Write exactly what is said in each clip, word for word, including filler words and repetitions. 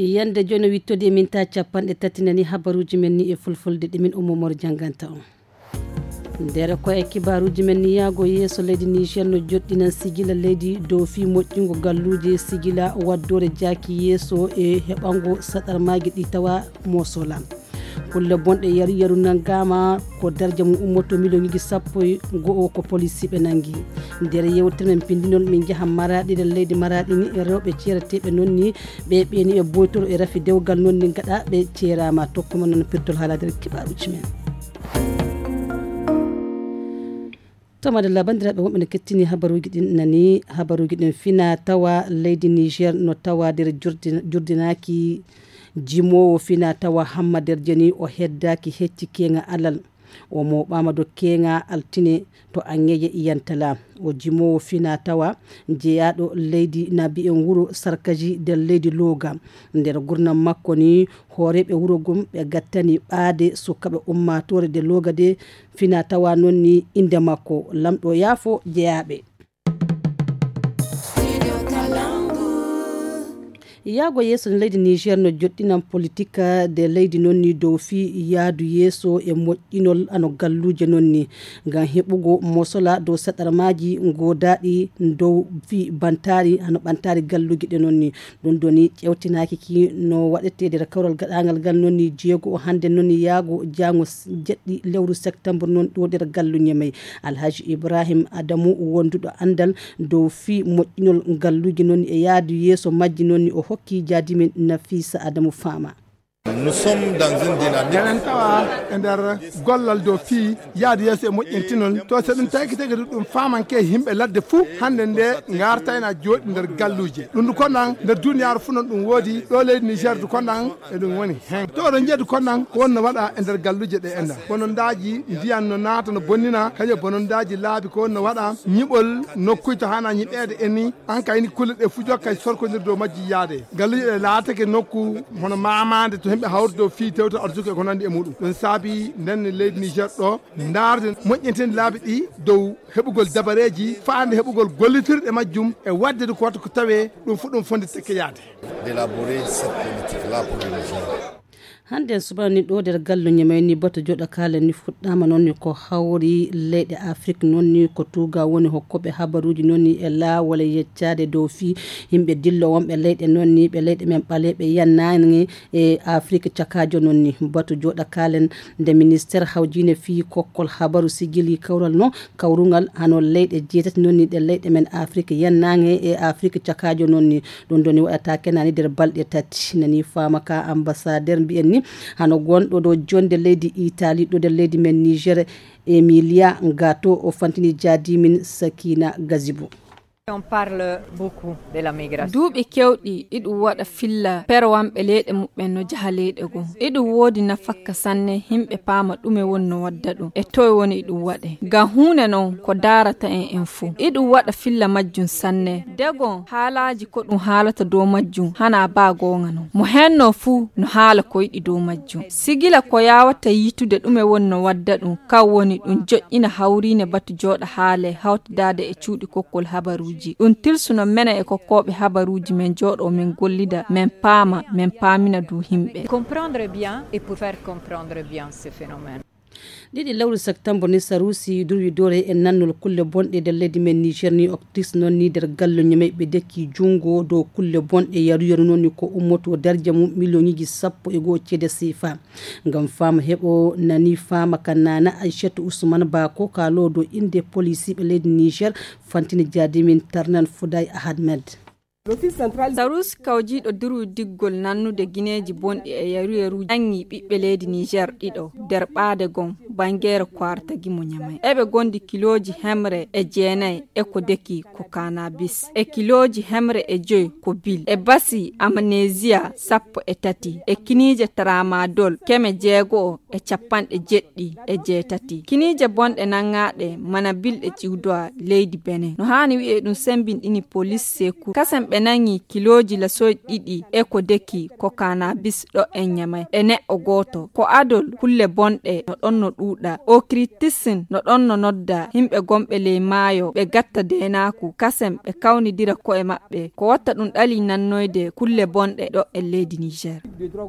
yande joni wittode min ta capanɗe tati nani habaruji men ni e fulfulde ɗe min umomor janganta on nder ko e kibaruji men ni yaago yeeso leydi Niger no joɗɗinan sigila leydi dow fi moƴƴingo galluji sigila waddore jaaki yeeso e heɓango saɗarmaji ɗi tawa mosolam kulle bonɗe yaru yaru nangama ko darja mum ummoto million ji sappo e go'o ko police ɓe nangi nder yewtere men pindinol min jaha Maradi nder leydi Maradi ni e rewɓe ceerateɓe noon ni ɓe ɓeni e boytoro e rafi dewgal noon ni gaɗa ɓe ceerama tokkuma noon pirtol haalade kibaruji men toma de la bandiraɓe wonɓe ne kettini habaruji ɗin nani habaruji ɗin fina tawa leydi Niger no tawa nder jurdinaki jimowo fina tawa Hammader Jani o heddaki hecci kenga alal o moɓama do kenga altine to angeye iyantala o jimowo fina tawa jeeyaɗo leydi nabi en wuro sarkaji nder leydi Loga nder gurnam makko ni hooreɓe wuro gum ɓe gattani ɓaade sukaɓe ummatore de Loga de fina tawa noon ni inde makko lamɗo yaafo jeeyaɓe yaago yeeso no leydi Niger no joɗɗinan politique de leydi noon ni dow fi yaadu yeeso e moƴƴinol ano galluje noon ni ngam heɓugo mosola dow saɗarmaji godaɗi dow fi bantari ano ɓantari galluji ɗe noon ni ɗum doni ƴewtinaki ki no waɗete nder kawral gaɗagal gal noon ni jeego o hande noon ni yaago jango jeɗɗi lewru septembre noon ɗo nder gallu Ñamey Alhaji Ibrahim Adamu wonduɗo andal dow fi moƴƴinol galluji noon e yaadu yeeso majji noon ni o hokki jadimin Nafisa Adamu Fama. Nous sommes dans une dynamique. Jalen tawa ender gollal do fi yaadi yeso e moƴƴintinol to se ɗum tagi tagi ɗum famanke himɓe ladde fou hande nde gartayna joɗi nder galluje ɗum du konnan nder duniyaaru fu non ɗum woodi ɗo leydi Niger du konnan e ɗum woni hen to ɗo jeedu konnan ko wonno waɗa e nder galluje ɗe enda bonondaji ndiyan no naata no bonnina kañum bonondaji laabi ko wonno waɗa ñiɓol nokkuy to hana ñiɓede enni an kayni kulle ɗe fu jokkay sorkodir dow majji yaade galluje ɗe laatake nokku hono mamade to himɓe hawrdo fi tewto arjuke ko nandi e muɗum ɗum saabi nden leydi Niger ɗo darde moƴƴintinde laabi ɗi dow heɓugol dabareji faande heɓugol gollitirɗe majjum e wadde ko watta ko tawe ɗum fu ɗum fonde tekke yaade d'élaborer cette politique là pour le Niger. hande subani ɗo nder gallu Ñamey ni bato joɗa kala ni fuɗɗama noon ni ko hawri leyɗe Afrique noon ni ko tuga woni hokkoɓe habaruji noon ni e laawol yeccade dow fi yimɓe dillo wonɓe leyɗe noon ni ɓe leyɗe men ɓaleɓe yannani e Afrique cakajo noon ni bato joɗa kalen nde ministére hawjine fi kokkol habaru sigili kawral no kawrugal hano leyɗe jeetati noon ni ɗe leyɗe men Afrique yannani e Afrique cakajo noon ni ɗum doni waɗata kenani nder balɗe tati nani fama ka ambassadeur mbiyen ni hano gonɗo ɗo jonde leydi Italie ɗo nder leydi men Niger Emilia Ngato o fantini jadimin Sakina Gazibo. On parle beaucoup de la migration. Duuɓi kewɗi iɗum waɗa filla perwanɓe leyɗe muɓɓen no jaha leyɗe goo iɗum woodi nafakka sanne himɓe paama ɗume woni no wadda ɗum e toye woni iɗum waɗe ngam hunde noon ko darata en en fuu iɗum waɗa filla majjum sanne degon haalaji ko ɗum haalata dow majjum hana ba gonga non mo henno fuu no haala ko yiɗi dow majjum sigila ko yawata yitude ɗume woni no wadda ɗum kaw woni ɗum joƴƴina hawrine batu jooɗa haale hawtidade e cuuɗi kokkol habaruji ɗum tirsuno mena e kokkoɓe habaruji men jooɗo min gollida men paama men paamina du himɓe Comprendre bien et pour faire comprendre bien ce phénomène. ɗiɗi lewru septembre ni sarusi durwi dore e nannol kulle bonɗe nder leydi men Niger ni octis noon ni nder gallo Ñamey ɓe dekki jungo dow kulle bonɗe yaru yaru noon ni ko ummoto darja mum million ji sappo e goho ceede sifa ngam fama heɓo nani fama ka nana Aissatou Ousmane Bako kalo dow inde police ɓe leydi Niger fantini jadimin Tarnan Fouday Ahmed. Sarus kawjiɗo duru diggol nannude guineji bonɗi e yaru yaru angi ɓiɓɓe leydi Niger ɗiɗo nder ɓaade gon bangere kwarta gimo Ñamey eɓe gondi kiloji hemre e jeenayi e ko deki ko cannabis e kiloji hemre e joyi ko bil e basi amnesia sappo e tati e kinije tramadol keme jeego e capanɗe jeɗɗi e jeetati kinije bonɗe nangaɗe mana bilɗe ciwdoa leydi Benin no hani wi'e ɗum sembinɗini police seku kasam ɓe nangi kiloji la soy ɗiɗi e ko deki ko cannabis ɗo e nyamay e neɗɗo goto ko adol kulle bonɗe no ɗon no ɗuuɗa o criticism no ɗon no nodda himɓe gomɓe ley maayo ɓe gatta denaku kasem ɓe kawnidira ko'e maɓɓe ko watta ɗum ɗali nannoyde kulle bonɗe ɗo e leydi Niger.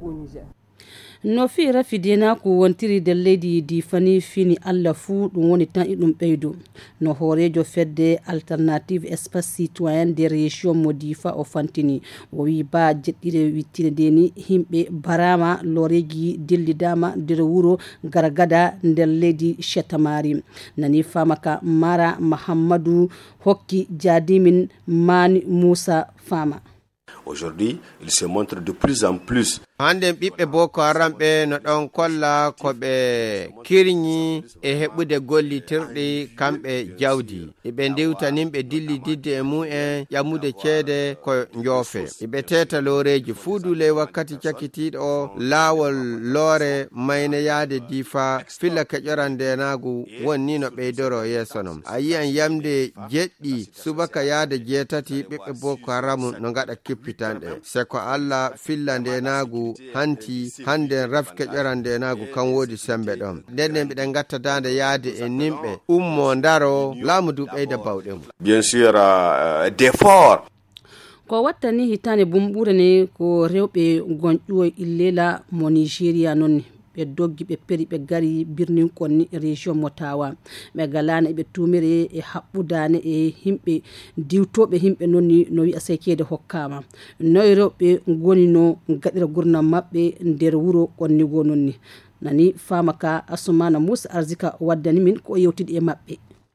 no fi rafidena ko wontiri de leydi di fani fini alla fu ɗum woni tan iɗum ɓeydo no hoorejo fedde alternative espace citoyen des régions mo difa o fantini o wi ba jeɗɗire wittine deni himɓe barama loreji dillidama nder wuro gargada nder leydi chetamari nani famaka mara mahamadou hokki jadimin mani moussa fama. Aujourd'hui, il se montre de plus en plus. Hande ɓiɓɓe Boko Haram ɓe no ɗon kolla ko ɓe kirñi e heɓude gollitirɗi kamɓe jawdi. Iɓe ndiwtaninɓe dilli didde e mu'en ƴammude ceede ko njoofe. Iɓe teta looreji fuudule wakkati cakitiɗo laawol loore mayne yaade difa filla keƴoran ndenagu wonni no ɓeydoro yeeso non. A yi'an yamde jeɗɗi subaka yaade jeetati ɓiɓɓe Boko Haram no ngaɗa kippitanɗe. Se ko Allah filla ndenagu hanti hande rafke ƴorande nagu kan wodi sembe ɗon nden ɓiɗen gatta dande yaade e nimɓe ummo ndaro laamu du ɓeyda bawɗe mum bien sûr uh, d'effort ko wattani hitane bumɓure ne ko rewɓe gonƴuwo illela mo Nigeria nonni ɓe doggi ɓe peri ɓe gari birnin konni région motawa ɓe galana ɓe tumire e haɓɓudane e himɓe diwtoɓe himɓe nonni no wi'a sekede hokkama noy rewɓe goni no gaɗira gurnam maɓɓe nder wuro konnigo nonni nani famaka Asumana Moussa Arzika waddani min ko yewtidi e maɓɓe.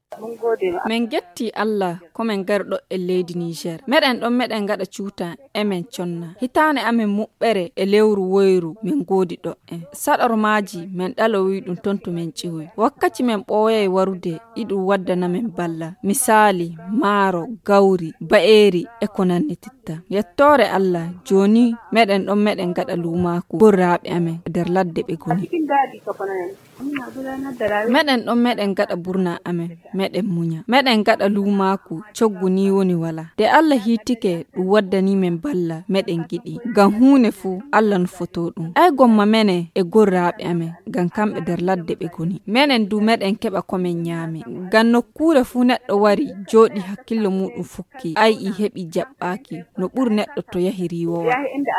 min getti Allah komin garɗo e leydi Niger meɗen ɗon meɗen gaɗa cuuta emen conna hitane amen muɓɓere e lewru woyru min goodi ɗo en saɗoro maaji min ɗalowi ɗum tonto min ciwoy wakkati min ɓooyay warude iɗum waddana min balla misali maaro gawri ba'eri e ko nannititta yettore Allah joni meɗen ɗon meɗen gaɗa lumaku burraɓe amen nder ladde ɓe goni meɗen ɗon meɗen gaɗa burna amen meɗen munya meɗen gaɗa lumaku coggu ni woni wala de Allah hitike ɗum waddani men balla meɗen giɗi ngam huune fu Allah no foto ɗum ay gomma mene e gorraɓe amen ngam kamɓe nder ladde ɓe goni menen du meɗen keɓa komin ñaami ngam nokkure fu neɗɗo wari jooɗi hakkillo muɗum fukki ay i heɓi jaɓɓaki no ɓuri neɗɗo to yahi riwowa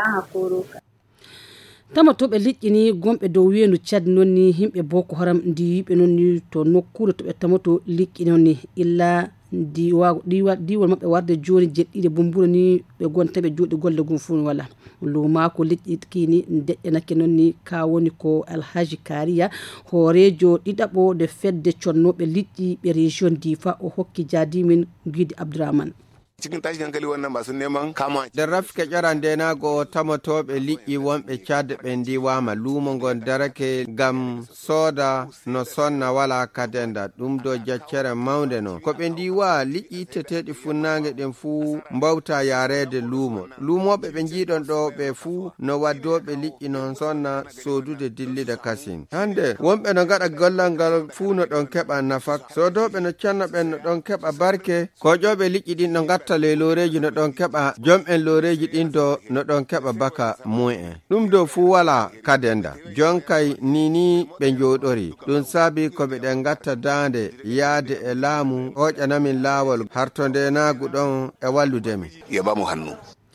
tama to ɓe liƴƴini gomɓe dow wiyendu Tchad nonni himɓe Boko Haram ndi yiɓe nonni to nokkure to ɓe tamato liƴƴi nonni illa diwa diwa diwal maɓɓe warde joni jeɗɗiɗe bumbura ni ɓe gonta ɓe jooɗi golle gum fu wala luma ko liƴƴitkini deƴƴanake nonni ka woni ko Alhaji Kariya hoorejo ɗiɗaɓo de fedde connoɓe liƴƴi ɓe région Difa o hokki jadimin Guidi Abdourahmane. cikin tashin hankali wannan masu neman kama da rafke ƴorande nago tamatoɓe liƴƴi wonɓe Tchad ɓe ndiwama lumo ngon darake gam soda no sonna wala kadenda ɗum do jaccere mawde no ko ɓe ndiwa liƴƴi teteɗi funnange ɗen fu mbawta yarede lumo lumoɓe ɓe jiiɗon ɗo ɓe fu no waddoɓe liƴƴi non sonna sodude dillide kasin hande wonɓe no gaɗa gollal ngal fu no ɗon keɓa nafak sodoɓe no canno ɓen no ɗon keɓa barke ko ƴoɓe liƴƴi ɗin no gatta le loreji no ɗon keɓa jom en loreji ɗin do no ɗon keɓa baka mu'en ɗum do fu wala kadenda jonkay nini ɓe joɗori ɗum saabi ko ɓeɗen gatta dande yaade e laamu hoƴanamin laawol hartonde naagu ɗon e walludemi yeɓamo hannu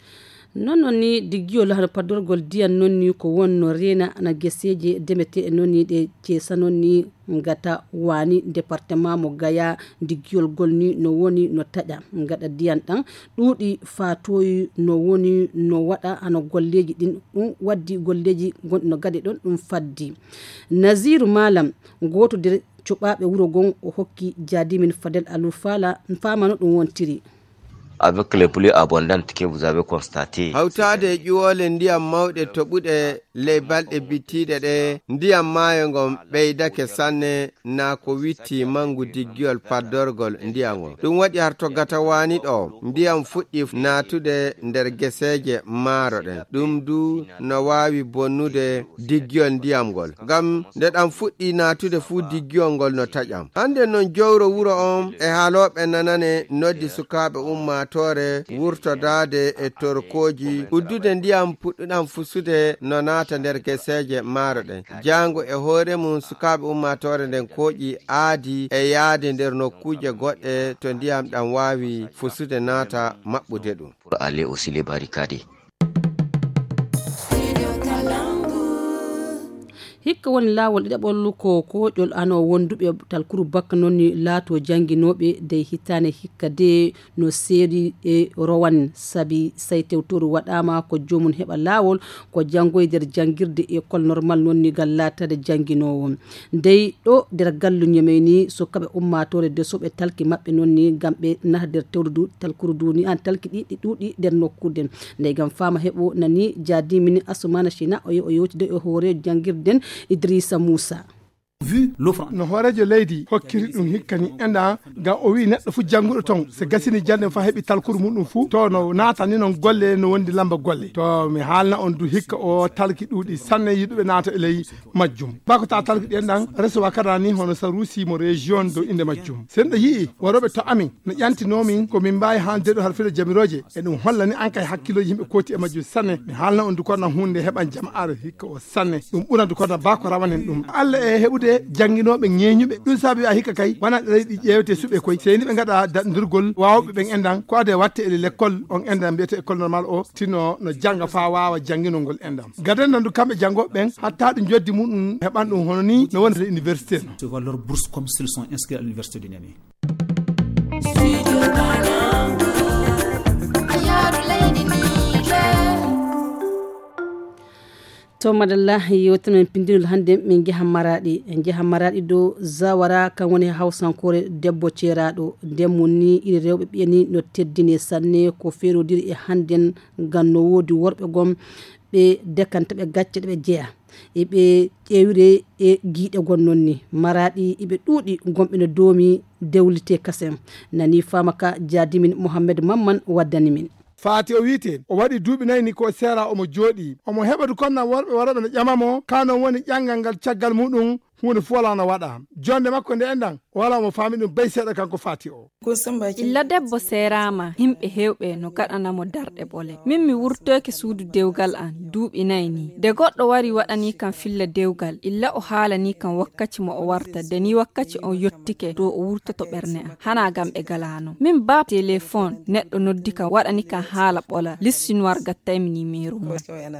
non ni diggiyol har padorgol diyan nonni ko wonno rena na geseje demete e nonni de cesa nonni ngata wani département mo Gaya diggiyol gol ni no woni no taƴa ngada diyan ɗan ɗuuɗi fatoyi no woni no waɗa ano golleji ɗin ɗum waddi golleji gonɗi no gade ɗon ɗum faddi Naziru Malam goto nder cuɓaɓe wuro gon o hokki jadimin Fadel Alou Fala famano ɗum wontiri. Avec les pluies abondantes que vous avez constaté. Hawtade ƴuwole ndiyam mawɗe toɓuɗe ley balɗe bittiɗe ɗe ndiyam maayo ngon ɓeydake sanne na ko witti mangu diggiyol paddorgol ndiyam ngon ɗum waɗi har to gata wani ɗo ndiyam fuɗɗi natude nder geseje maaro ɗen ɗum du no wawi bonnude diggiyol ndiyam ngol ngam nde ɗam fuɗɗi natude fu diggiyol ngol no taƴam hande noon jowro wuro on e haaloɓe nanane noddi sukaɓe umma ummatore wurtodade e torkoji uddude ndiyam puɗɗuɗam fusude no naata nder geseje maaroɗen jango e hoore mum sukaɓe ummatore nden koƴi aadi e yaade nder nokkuje goɗɗe to ndiyam ɗam wawi fusude naata maɓɓude ɗum pour aller aussi les barricades. hikka woni laawol ɗiɗaɓol ko koƴol ano wonduɓe talkuru bakka noon ni laato jannginoɓe de hittane hikka de no seeri e rowan sabi say tewtoru waɗama ko jomum heɓa laawol ko janngoye nder janngirde école normal noon ni gal laatade jannginowo dey ɗo nder galluñe men ni so kaɓe ummatore de soɓe talki maɓɓe noon ni gam ɓe naha nder tewrudu talkuru du ni an talki ɗiɗi ɗuuɗi nder nokkuden ndey gam fama heɓo nani jadimini asumana china o o yewtide e hoore janngirden Idrissa Moussa. vu l'offre no horejo leydi hokkiri ɗum hikkani enda ga o wi neɗɗo fu jannguɗo ton so gasini jande fa heɓi talkuru muɗum fu to no natani noon golle no wondi lamba golle to mi haalna on du hikka o talki ɗuuɗi sanne yiɗuɓe naata e ley majjum bako ta talki ɗen ɗan recevoir kada ni hono sa ruusimo région do inde majjum sen ɗo yii waroɓe to amin no ƴantinomin ko min mbawi haalde ɗo har filo jamiroje e ɗum hollani an kay hakkiloji yimɓe kooti e majjum sanne mi haalna on du kono hunde heɓan jama'are hikka o sanne ɗum ɓurna du kono bako rawanen ɗum Allah e heɓude jannginoɓe ñeñuɓe ɗum saabi a hikka kay wona ɗe ɗi ƴewte suɓe koy seni ɓe gaɗa daɗdirgol wawɓe ɓen endan ko ade watte e l'école on endan mbiyete école normal o tino no jangga fa wawa jangginolngol endan gaden nandu kamɓe janggoɓe ɓen hatta ɗum joddi muɗum heɓan ɗum hono ni no woni université no recevoir leur bourse comme s'ils sont inscrits à l'université du Niamey. to madalla yewtenen pindinol hande min jeeha Maradi en jeeha Maradi do Zawara kan woni hawsankore debbo ceeraɗo ndemmu ni iri rewɓe ɓiyani no teddine sanne ko ferodiri e handen ngam no woodi worɓe gom ɓe dekanta ɓe gacce ɗeɓe jeeya eɓe ƴewire e guiɗe gonnon ni Maradi eɓe ɗuuɗi gomɓe no doomi dewlite kasem nani famaka jadimin Mohammed Mamman waddani min Fati o wiite o waɗi duuɓi nayi ni ko seera omo jooɗi omo heɓadu konna worɓe waroɓe no ƴamamo kanon woni ƴangal ngal caggal muɗum hunde fu wala no waɗa jonde makko nde endan wala mo faami ɗum bay seeɗa kanko Fati o illa debbo seerama himɓe hewɓe no gaɗanamo darɗe ɓole min mi wurtoyke suudu dewgal an duuɓi nayi ni de goɗɗo wari waɗani kam filla dewgal illa o haalani kam wakkati mo o warta deni wakkati o yottike do o wurtoto ɓerne an hana gam ɓe galano min ba téléphone neɗɗo noddi kam waɗani kam haala ɓola listinoir gattaymi numéro mo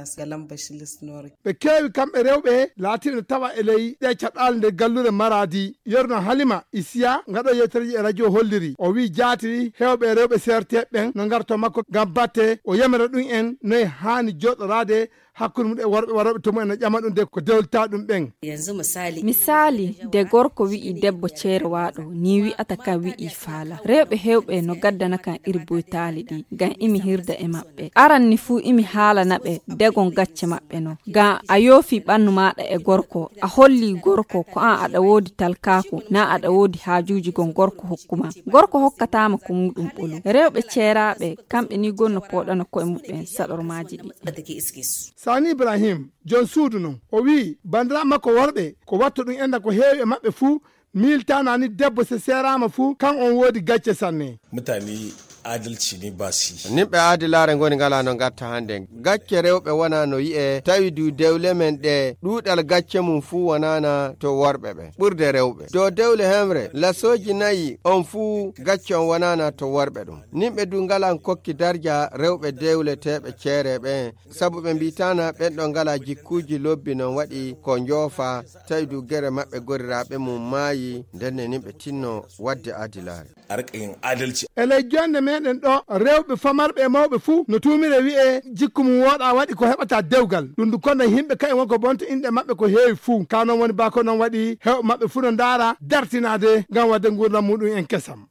ɓe keewi kamɓe rewɓe laatiɓe tawa e ley ɗe caɗɗal nde gallure Maradi yerno Halima Isiya ngaɗo yewtereji e radio holliri o wi jaatiri hewɓe rewɓe serteɓe ɓen no garto makko gam batte o yamira ɗum en noyi hani joɗorade hakkude mum e worɓe waroɓe to mumen no ƴama ɗum de ko dewlta ɗum ɓen yanzu misali misali de gorko wi'i debbo ceerwaɗo ni wi'ata kam wi'i faala rewɓe hewɓe no gaddana kan iri boytali ɗi gam imi hirda e maɓɓe aran ni fuu imi haalana ɓe degon gacce maɓɓe no gam a yoofi ɓannu maɗa e gorko a holli gorko ko an aɗa woodi talkaku na aɗa woodi haajuji gon gorko hokkuma gorko hokkatama ko muɗum ɓolu rewɓe ceeraɓe kamɓe ni gonno poɗano koye muɓɓen saɗormaji ɗi Sani Ibrahim John suudu non o wi bandira makko worɓe ko watto ɗum enda ko heewi e maɓɓe fuu miltanani debbo se seerama fuu kan on woodi gacce sanne mutane adalci ne ba si nimɓe aadilare ngoni ngala no gatta hande gacce rewɓe wona no yi'e tawi du dewle men ɗe ɗuuɗal gacce mum fuu wonana to worɓe ɓe ɓurde rewɓe dow dewle hemre lasoji nayi on fuu gacce on wonana to worɓe ɗum nimɓe du ngala kokki darja rewɓe dewle teɓe ceere ɓen saabu ɓe mbitana ɓen ɗo ngala jikkuji lobbi non waɗi ko joofa tawi du gere maɓɓe goriraɓe mum maayi ndenne nimɓe tinno wadde aadilare arƙayin adalci eley jonde meɗen ɗo rewɓe famarɓe e mawɓe fuu no tumire wi'e jikku mum woɗa waɗi ko heɓata dewgal ɗum ndu kono yimɓe kayen wonko bonto inɗe maɓɓe ko heewi fuu ka noon woni ba ko noon waɗi hewɓe maɓɓe fuu no ndaara dartinade ngam wadde gurdam muɗum en kesam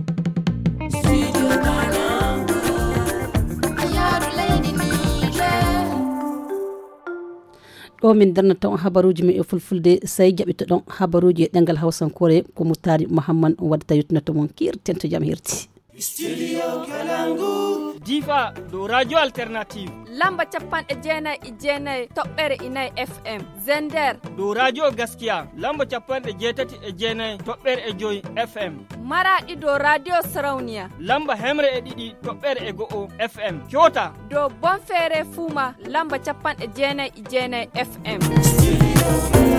ɗo min darnata on habaruji min e fulfulde say jaɓito ɗon habaruji e ɗengal hawsankore ko Mutari Muhammad waddata yettinata mon kirten to jam hirti. Studio Kalangu. Difa do radio alternative lamba capanɗe jeenay e jeenay toɓɓere inayi F M. Zender do radio gaskiya lamba capanɗe jeetati e jeenay toɓɓere e joyi F M. Maraɗi do radio Sarauniya lamba hemre e ɗiɗi toɓɓere e go'o F M. Kyota do Bonfere Fuma lamba capanɗe jeenay e jeenay F M.